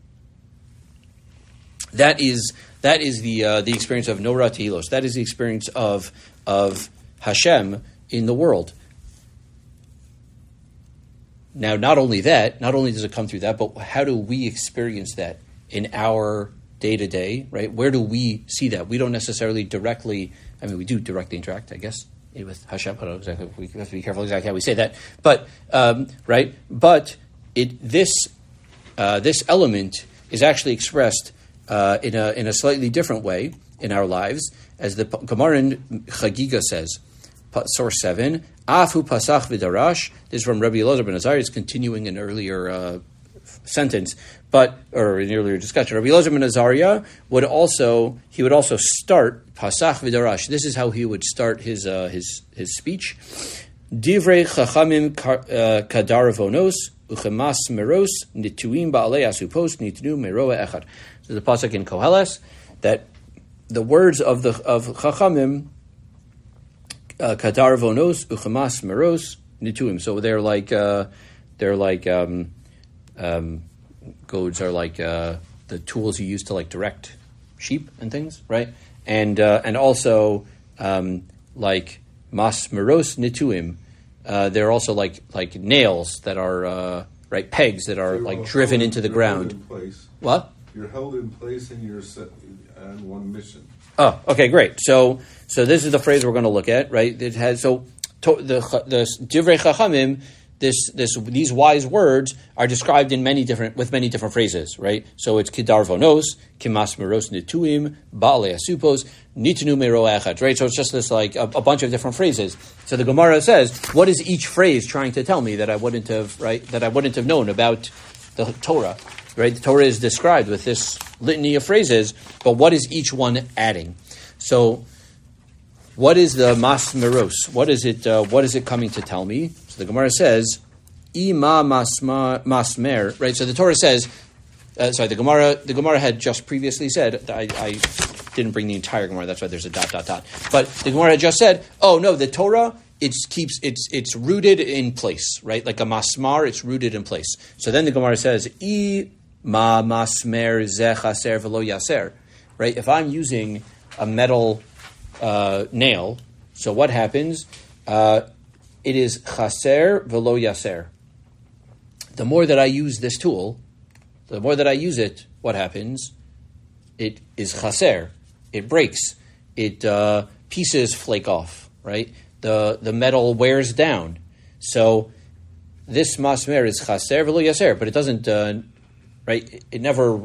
That is the experience of Nora Tehillos. That is the experience of Hashem in the world. Now, not only does it come through that, but how do we experience that in our day-to-day, right? Where do we see that? We don't necessarily directly, we do directly interact, I guess, with Hashem. I don't know exactly, we have to be careful exactly how we say that. But, right? But this element is actually expressed in a slightly different way in our lives, as the Gemara in Chagiga says, source 7, Afu Pasach V'Darash. This is from Rabbi Elazar ben Azariah. It's continuing an earlier sentence, or an earlier discussion. Rabbi Elazar ben Azariah would also start Pasach V'Darash. This is how he would start his speech. Divrei Chachamim Kadaravonos Uchemas Meros Nituim Ba'alei Asupos Nitnu Meroa Echad. So the pasuk in Koheles that the words of Chachamim Kadar Vonos Uchamas Meros Nituim. So they're like goads are like the tools you use to like direct sheep and things, right? And also like Mas Meros Nituim. They're also like nails that are right, pegs that are like driven into the ground. In place. What? You're held in place and you're set on one mission. Oh, okay, great. So this is the phrase we're going to look at, right? It has the Divrei Chachamim. These wise words are described with many different phrases, right? So it's Kidar Vonos, Kimas Meros Nituim, Ba'alei Asupos, Nitnu Mero Echad, right? So it's just this like a bunch of different phrases. So the Gemara says, what is each phrase trying to tell me that I wouldn't have known about the Torah, right? The Torah is described with this litany of phrases, but what is each one adding? So what is the Mas Meros? What is it coming to tell me? So the Gemara says, Ima Masmer, right? So the Torah says, the Gemara had just previously said, I didn't bring the entire Gemara, that's why there's a ... But the Gemara had just said, oh no, the Torah, it's rooted in place, right? Like a masmar, it's rooted in place. So then the Gemara says, Ma masmer ze chaser v'lo yaser, right? If I'm using a metal nail, so what happens? It is chaser v'lo yaser. The more that I use this tool, the more that I use it, what happens? It is chaser. It breaks. It pieces flake off, right? The metal wears down. So this masmer is chaser v'lo yaser, but it doesn't, right? It never,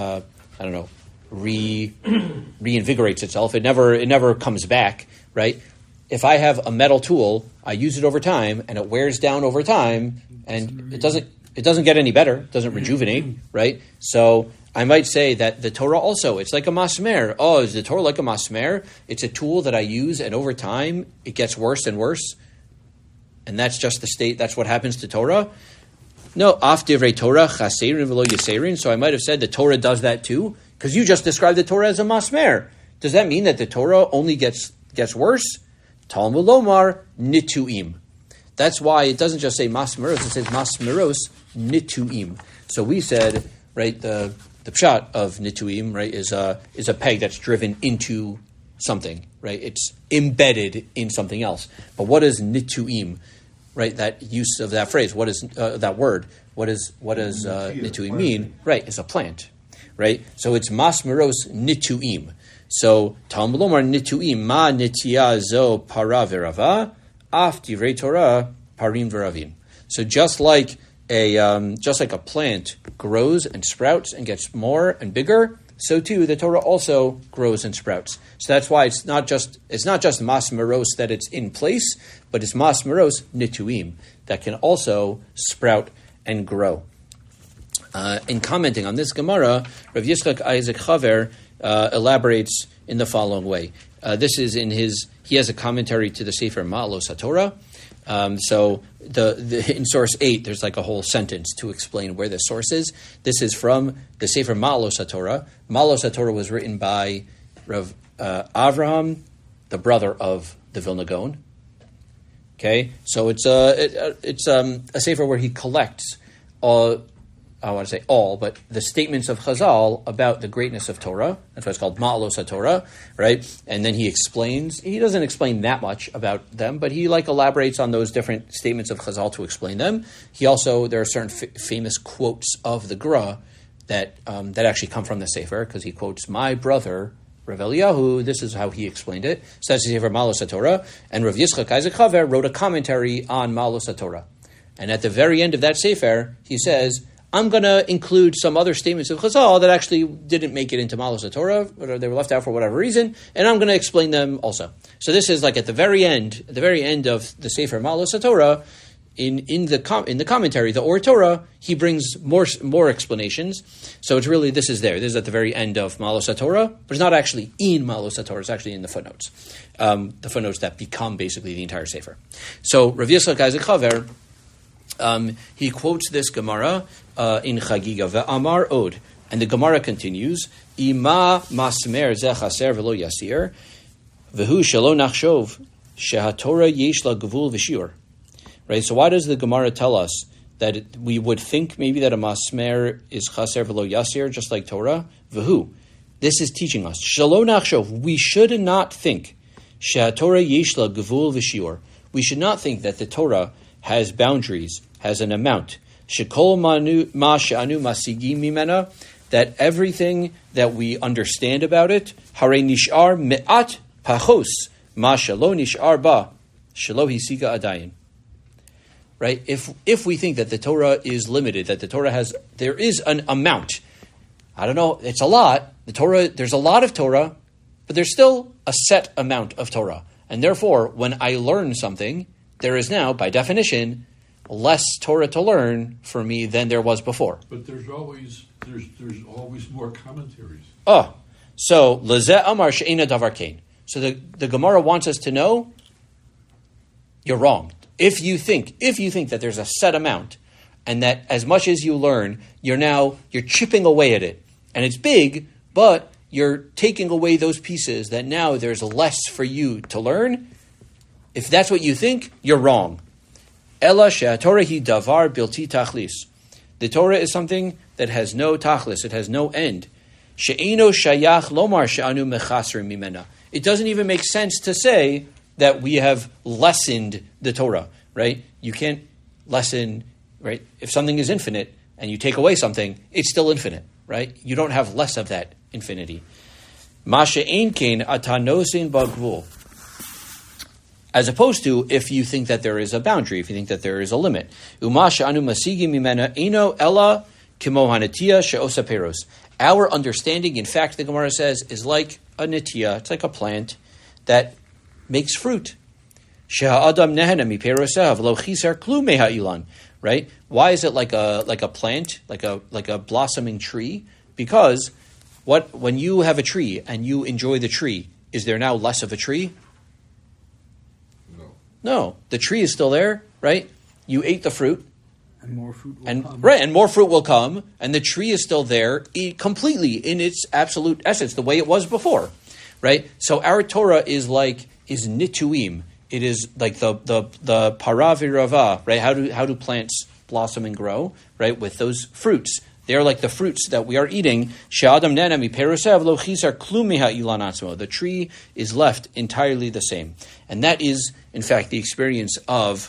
reinvigorates itself. It never comes back, right? If I have a metal tool, I use it over time, and it wears down over time, and it doesn't get any better. It doesn't rejuvenate, right? So I might say that the Torah also, it's like a masmer. Oh, is the Torah like a masmer? It's a tool that I use, and over time, it gets worse and worse. And that's just the state, that's what happens to Torah. No, af divrei Torah, chaserin v'lo yaserin. So I might have said the Torah does that too, because you just described the Torah as a masmer. Does that mean that the Torah only gets worse? Talmud lomar nituim. That's why it doesn't just say masmeros, it says masmeros nituim. So we said, right, the pshat of nituim, right, is a peg that's driven into something, right? It's embedded in something else. But what is nituim? Right, that use of that phrase. What is that word? What does nituim mean? Right, it's a plant. Right, so it's masmeros nituim. So Talmud lomar nituim ma nitia zo para v'rava af divrei Torah parim v'ravim. So just like a plant grows and sprouts and gets more and bigger, so too the Torah also grows and sprouts. So that's why it's not just masmeros that it's in place, but it's masmeros nituim that can also sprout and grow. In commenting on this Gemara, Rav Yitzchak Isaac Chaver elaborates in the following way. This is he has a commentary to the Sefer Ma'alos HaTorah. So in source 8, there's like a whole sentence to explain where the source is. This is from the Sefer Ma'alos HaTorah. Ma'alos HaTorah was written by Rav Avraham, the brother of the Vilna Gaon. Okay, so it's a sefer where he collects all I want to say all, but the statements of Chazal about the greatness of Torah. That's why it's called Ma'alos HaTorah, right? And then he doesn't explain that much about them, but he elaborates on those different statements of Chazal to explain them. There are certain famous quotes of the Gra that actually come from the Sefer, because he quotes my brother, Rav Eliyahu. This is how he explained it. So that's the Sefer Ma'alos HaTorah, and Rav Yitzchak Isaac Haver wrote a commentary on Ma'alos HaTorah. And at the very end of that Sefer, he says, I'm going to include some other statements of Chazal that actually didn't make it into Ma'alos HaTorah, or they were left out for whatever reason, and I'm going to explain them also. So this is at the very end of the Sefer Ma'alos HaTorah, in the commentary, the Or Torah, he brings more explanations. So it's really, this is at the very end of Ma'alos HaTorah, but it's not actually in Ma'alos HaTorah, it's actually in the footnotes. The footnotes that become basically the entire Sefer. So Rav Yitzchak Isaac Haver, he quotes this Gemara in Chagiga, Ve'amar Od, and the Gemara continues, Ima masmer ze chaser v'lo yasir, v'hu shelo nachshov, shehatorah yesh la gevul v'shiur. Right, so why does the Gemara tell us that we would think maybe that a masmer is chaser v'lo yasir, just like Torah? V'hu, this is teaching us, shelo nachshov, we should not think, shehatorah yesh la gevul v'shiur. We should not think that the Torah has boundaries, has an amount. Shekol ma she'anu masigim mimena, that everything that we understand about it, harei nishar me'at pachos, ma shelo nishar ba, shelo hisiga adayin. Right? If we think that the Torah is limited, that there is an amount. I don't know, it's a lot. There's a lot of Torah, but there's still a set amount of Torah. And therefore, when I learn something, there is now, by definition, less Torah to learn for me than there was before. But there's always more commentaries. Oh, so Lezeh Amar She'ena Davar Kain. So the Gemara wants us to know you're wrong. If you think that there's a set amount, and that as much as you learn, you're chipping away at it, and it's big, but you're taking away those pieces that now there's less for you to learn. If that's what you think, you're wrong. Ela she'atorah hi davar bilti tachlis. The Torah is something that has no tachlis, it has no end. She'eno shayach lomar she'anu mechasrim mimena. It doesn't even make sense to say that we have lessened the Torah, right? You can't lessen, right? If something is infinite and you take away something, it's still infinite, right? You don't have less of that infinity. Masha ein kein atanosin bagvul. As opposed to if you think that there is a boundary, if you think that there is a limit. Umasha anu masigi mimena eno ella kimo hanatia she'osa peros. Our understanding, in fact, the Gemara says, is like a nitiya. It's like a plant that makes fruit. She'ha'adam nehena mi perosav lo chisar klu meha ilan. Right? Why is it like a plant, like a blossoming tree? Because when you have a tree and you enjoy the tree, is there now less of a tree? No, the tree is still there, right? You ate the fruit. And more fruit will come. Right, and more fruit will come, and the tree is still there completely in its absolute essence, the way it was before, right? So our Torah is nituim. It is like the paravirava, right? How do plants blossom and grow, right? With those fruits. They're like the fruits that we are eating. The tree is left entirely the same. And that is, in fact, the experience of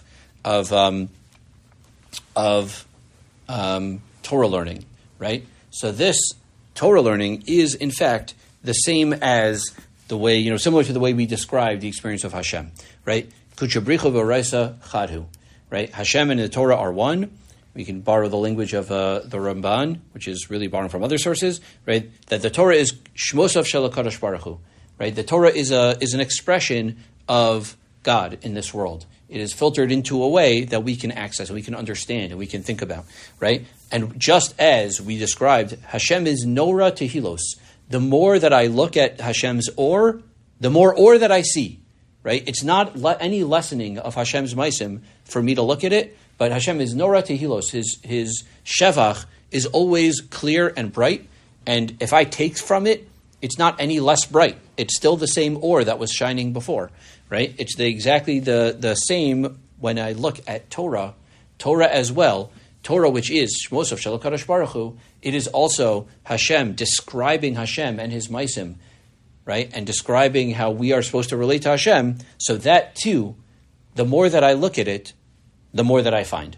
Torah learning, right? So this Torah learning is, in fact, the same as the way, similar to the way we describe the experience of Hashem, right? Kuchabrichu v'oraisa chadhu, right? Hashem and the Torah are one. We can borrow the language of the Ramban, which is really borrowed from other sources, right? That the Torah is shmosav shel HaKadosh Baruch Hu, right? The Torah is an expression of God in this world. It is filtered into a way that we can access, and we can understand, and we can think about, right? And just as we described, Hashem is Nora Tehilos. The more that I look at Hashem's Or, the more Or that I see, right? It's not any lessening of Hashem's Maisim for me to look at it, but Hashem is Nora Tehilos. His Shevach is always clear and bright, and if I take from it, it's not any less bright. It's still the same Or that was shining before, right? It's exactly the same when I look at Torah as well. Torah, which is Shmos of Shel HaKadosh Baruch Hu, it is also Hashem describing Hashem and His Maisim, right? And describing how we are supposed to relate to Hashem. So that too, the more that I look at it, the more that I find.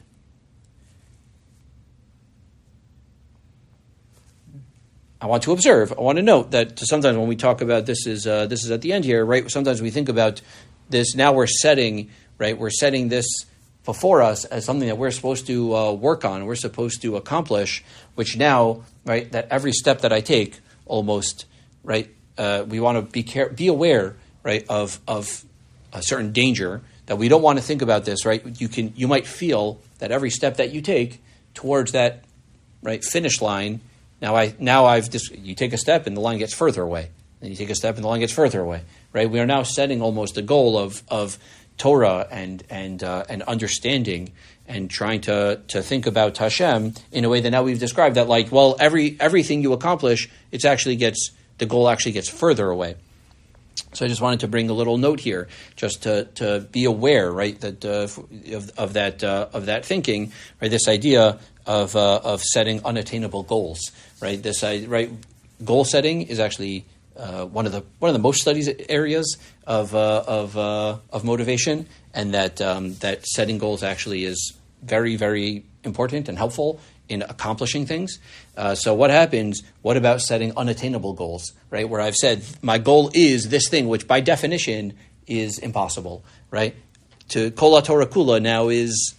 I want to observe. I want to note that sometimes when we talk about this is at the end here, right? Sometimes we think about this. Now we're setting, right? We're setting this before us as something that we're supposed to work on. We're supposed to accomplish. Which now, right? That every step that I take, almost, right? We want to be aware, right? Of a certain danger that we don't want to think about this, right? You might feel that every step that you take towards that, right, finish line. You take a step and the line gets further away. Then you take a step and the line gets further away. Right? We are now setting almost a goal of Torah and understanding and trying to think about Hashem in a way that now we've described that everything you accomplish, the goal actually gets further away. So I just wanted to bring a little note here, just to be aware, right, that of that thinking, right, this idea of setting unattainable goals, right? Goal setting is actually one of the most studied areas of motivation, and that setting goals actually is very, very important and helpful in accomplishing things. So what happens? What about setting unattainable goals, right? Where I've said my goal is this thing, which by definition is impossible, right? To Kol Torah Kula now is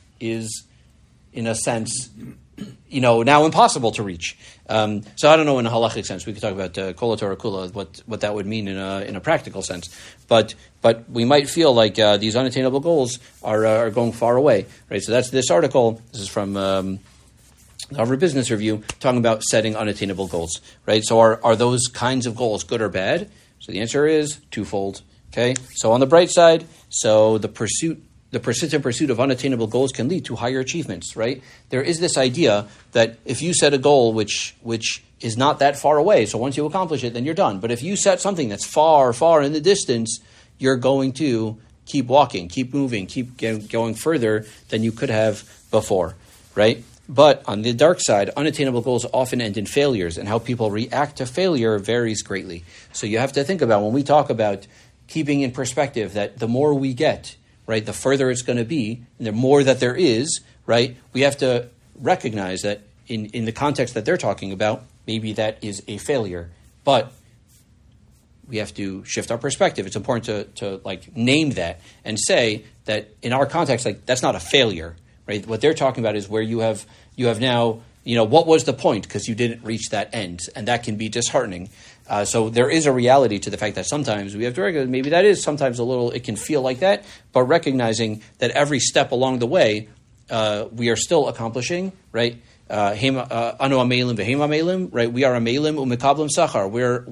in a sense, now impossible to reach. So I don't know in a halachic sense. We could talk about Kol Torah Kula, what that would mean in a practical sense. But we might feel like these unattainable goals are going far away, right? So that's this article. This is from the Harvard Business Review, talking about setting unattainable goals, right? So are those kinds of goals good or bad? So the answer is twofold. Okay. So on the bright side, so the persistent pursuit of unattainable goals can lead to higher achievements, right? There is this idea that if you set a goal which is not that far away, so once you accomplish it, then you're done. But if you set something that's far, far in the distance, you're going to keep walking, keep moving, keep going further than you could have before, right? But on the dark side, unattainable goals often end in failures, and how people react to failure varies greatly. So you have to think about, when we talk about keeping in perspective that the more we get, right, the further it's going to be, and the more that there is, right, we have to recognize that in the context that they're talking about, maybe that is a failure. But we have to shift our perspective. It's important to name that and say that in our context, that's not a failure, right? What they're talking about is where you have now, what was the point because you didn't reach that end, and that can be disheartening. So there is a reality to the fact that sometimes we have to recognize maybe that is sometimes it can feel like that, but recognizing that every step along the way, we are still accomplishing, right? Anu amelim v'hem amelim, right? We are amelim umekablim sachar.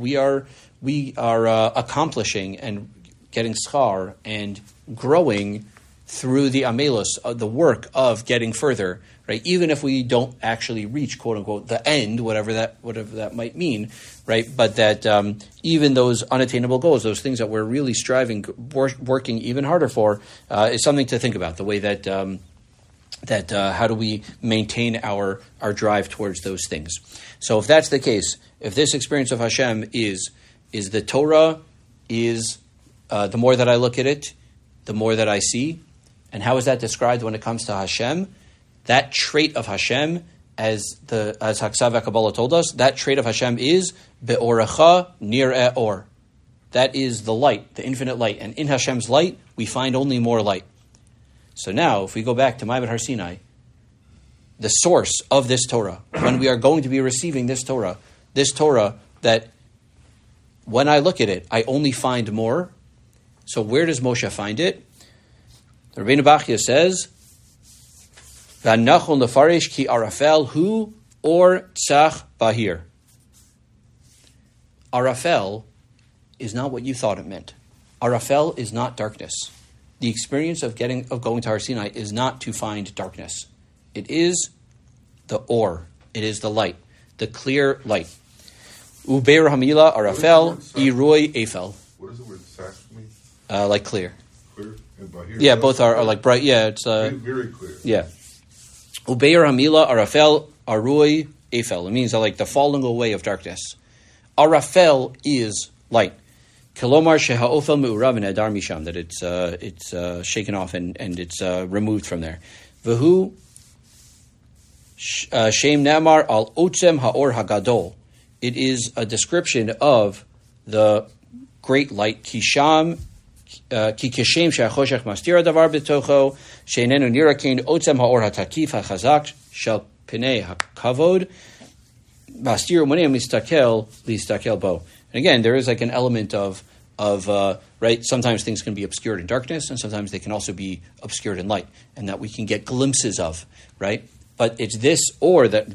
We are accomplishing and getting schar and growing through the amelos, the work of getting further, right? Even if we don't actually reach, quote unquote, the end, whatever that might mean, right? But that even those unattainable goals, those things that we're really striving, working even harder for, is something to think about. The way that how do we maintain our drive towards those things? So if that's the case, if this experience of Hashem is the Torah, is the more that I look at it, the more that I see. And how is that described when it comes to Hashem? That trait of Hashem, as Haksav HaKabbalah told us, that trait of Hashem is be'orecha nir'eh or. That is the light, the infinite light. And in Hashem's light, we find only more light. So now, if we go back to Ma'abed Har Sinai, the source of this Torah, when we are going to be receiving this Torah that when I look at it, I only find more. So where does Moshe find it? The Rabbeinu Bachya says, "V'anachon lefarish ki arafel hu or tzach bahir." Arafel is not what you thought it meant. Arafel is not darkness. The experience of going to Har Sinai is not to find darkness. It is the or. It is the light, the clear light. Ubeir hamila arafel iroi efel. What does the word tzach mean? Like clear. Clear? And bahir? Yeah, both are like bright. Yeah, it's very clear. Yeah. Ubeir Hamila Arafel Arui Efel. It means like the falling away of darkness. Arafel is light. Kilomar Shehaofel Me'urav Adar Misham, that it's shaken off and it's removed from there. Vehu Shem Namar Al Otzem Haor Hagadol. It is a description of the great light. Kisham Ki Kishem Shechoshech Mastira Davar B'Tocho Sheinenu Nirakein Otzem Haor Hatakif HaChazak Shel Pinei HaKavod Mastir Umanim Listakel Bo. And again, there is like an element of right. Sometimes things can be obscured in darkness, and sometimes they can also be obscured in light, and that we can get glimpses of, right? But it's this or that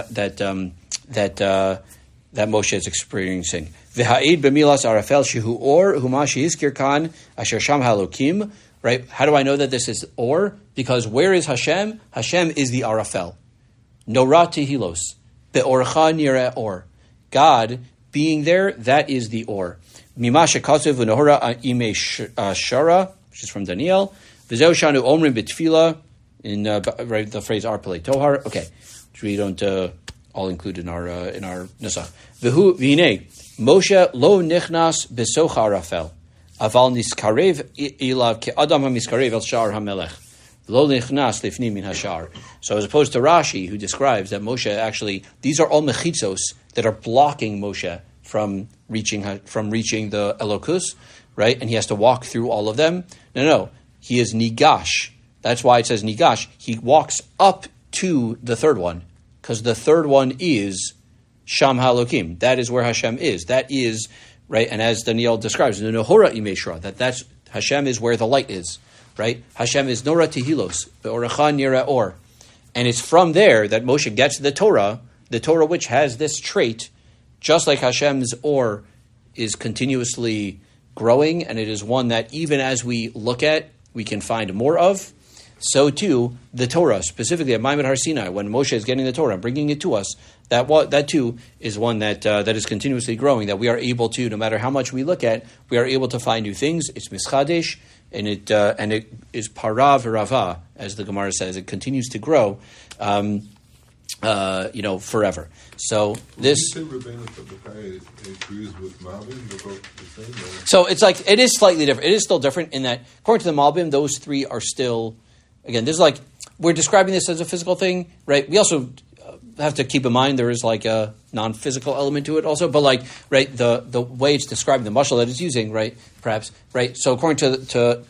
Moshe is experiencing. V'ha'id b'milas arafel shehu or huma she'izkir kan asher sham halokim. Right? How do I know that this is or? Because where is Hashem? Hashem is the arafel. Nora tehilos be'orcha nira or. God being there, that is the or. Mima shekasuv v'nohora ime shara, which is from Daniel. V'zeu shanu omrim b'tfila, in right, the phrase arpele tohar. Okay, which we don't all include in our nusach. V'hu v'hinei Moshe lo nichnas besocha arafel aval niskarev ilav ke'adam hamiskarev el shar hamelech lo nichnas lifnim min hashar. So as opposed to Rashi, who describes that Moshe actually, these are all mechitzos that are blocking Moshe from reaching the Elokus, right? And he has to walk through all of them. No, he is nigash. That's why it says nigash. He walks up to the third one, because the third one is Sham Halokim. That is where Hashem is. That is, right? And as Daniel describes, the Nohora Imeshra, that's Hashem is where the light is, right? Hashem is Nora Tehilos, Be'orecha Nira Or. And it's from there that Moshe gets the Torah which has this trait, just like Hashem's Or is continuously growing, and it is one that even as we look at, we can find more of. So too, the Torah, specifically at Ma'amad Har Sinai, when Moshe is getting the Torah, bringing it to us, that too is one that is continuously growing, that we are able to, no matter how much we look at, we are able to find new things. It's mischadesh, and it is para v'rava, as the Gemara says. It continues to grow, forever. So this. Agrees with Malbim, they're both the same. So it's like it is slightly different. It is still different in that, according to the Malbim, those three are still. Again, this is like we're describing this as a physical thing, right? We also have to keep in mind there is like a non-physical element to it also, but like right the way it's described, the mashal that it's using, right? Perhaps right. So according to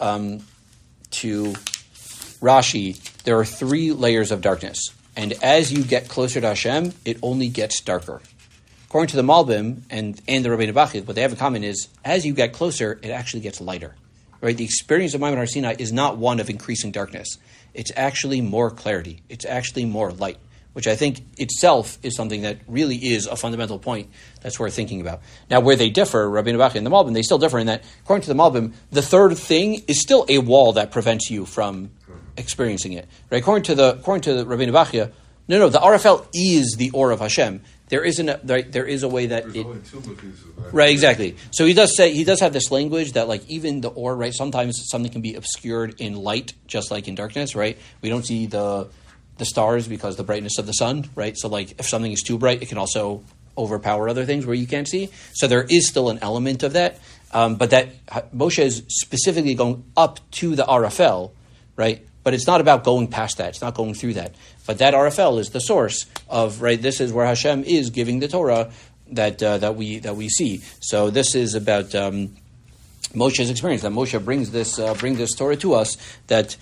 Rashi, there are 3 layers of darkness. And as you get closer to Hashem, it only gets darker. According to the Malbim and the Rabbeinu Bachid, what they have in common is, as you get closer, it actually gets lighter. Right? The experience of Ma'amad Har Sinai is not one of increasing darkness. It's actually more clarity. It's actually more light, which I think itself is something that really is a fundamental point that's worth thinking about. Now, where they differ, Rabbeinu Bachid and the Malbim, they still differ in that, according to the Malbim, the third thing is still a wall that prevents you from experiencing it. Right? According to the Rabbeinu Bachia, no, the Arafel is the Or of Hashem. There is a way that There's only 2 pieces of that. Right, exactly. So he does have this language that like even the Or, right? Sometimes something can be obscured in light, just like in darkness, right? We don't see the stars because of the brightness of the sun, right? So like if something is too bright, it can also overpower other things where you can't see. So there is still an element of that, but that Moshe is specifically going up to the Arafel, right? But it's not about going past that. It's not going through that. But that Arafel is the source of, right, this is where Hashem is giving the Torah that we see. So this is about Moshe's experience, that Moshe brings this Torah to us, that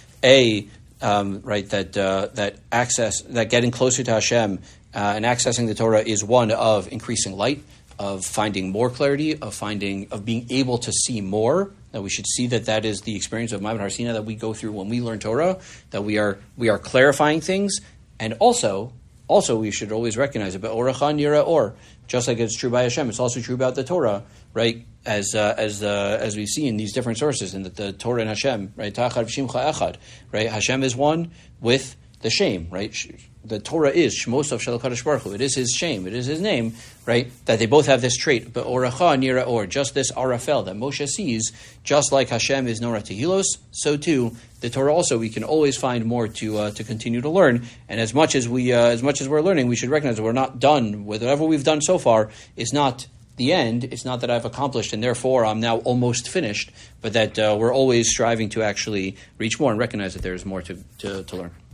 that access, that getting closer to Hashem and accessing the Torah is one of increasing light, of finding more clarity, of being able to see more. That we should see that is the experience of Ma'amad Har Sinai that we go through when we learn Torah, that we are clarifying things, and also we should always recognize it. But Orecha Nira Or, just like it's true by Hashem, it's also true about the Torah, right? As we see in these different sources, in the Torah and Hashem, right? Ta'achad v'shimcha echad, right? Hashem is one with the shame, right? The Torah is Shmosav Shel Kadosh Baruch Hu. It is His shame. It is His name, right? That they both have this trait. But Oracha Nira Or, just this Arafel that Moshe sees, just like Hashem is Nora Tehilos, so too the Torah. Also, we can always find more to continue to learn. And as much as we're learning, we should recognize that we're not done with whatever we've done so far. Is not the end. It's not that I've accomplished and therefore I'm now almost finished, but that we're always striving to actually reach more and recognize that there is more to learn.